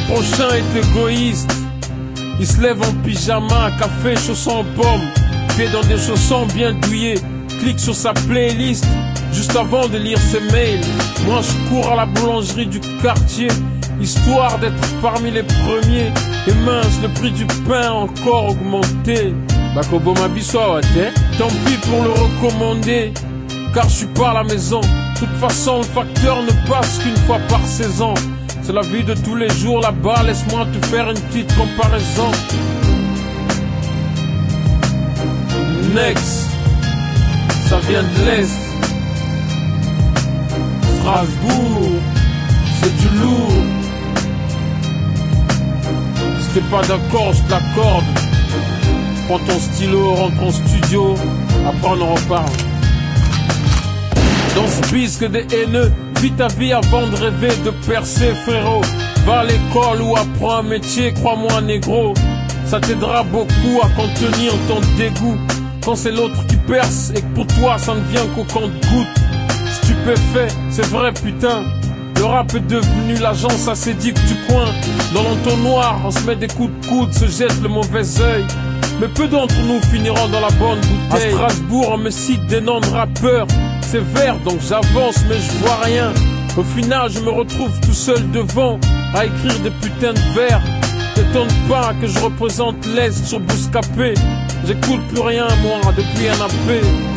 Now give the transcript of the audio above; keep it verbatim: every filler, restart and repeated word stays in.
prochain est égoïste. Il se lève en pyjama, café, chaussons en pomme, pieds dans des chaussons bien douillés. Clique sur sa playlist juste avant de lire ses mails. Moi je cours à la boulangerie du quartier, histoire d'être parmi les premiers. Et mince, le prix du pain a encore augmenté. Bakobo Mabiswa, tant pis pour le recommander, car je suis pas à la maison. De toute façon le facteur ne passe qu'une fois par saison. C'est la vie de tous les jours là-bas, laisse-moi te faire une petite comparaison. Next, ça vient de l'Est. Strasbourg, c'est du lourd. Si t'es pas d'accord, je t'accorde. Prends ton stylo, rentre en studio, après on en reparle. Dans ce bis que des haineux, vis ta vie avant de rêver de percer, frérot. Va à l'école ou apprends un métier, crois-moi négro. Ça t'aidera beaucoup à contenir ton dégoût. Quand c'est l'autre qui perce et que pour toi ça ne vient qu'au compte-gouttes. Stupéfait, c'est vrai putain. Le rap est devenu l'agence assédique du coin. Dans l'entonnoir, on se met des coups de coude, se jette le mauvais œil. Mais peu d'entre nous finiront dans la bonne bouteille. À Strasbourg, on me cite des noms de rappeurs. C'est vert, donc j'avance, mais je vois rien. Au final, je me retrouve tout seul devant, à écrire des putains de vers. T'étonne pas que je représente l'Est sur Bouscapé. J'écoute plus rien, moi, depuis un A P.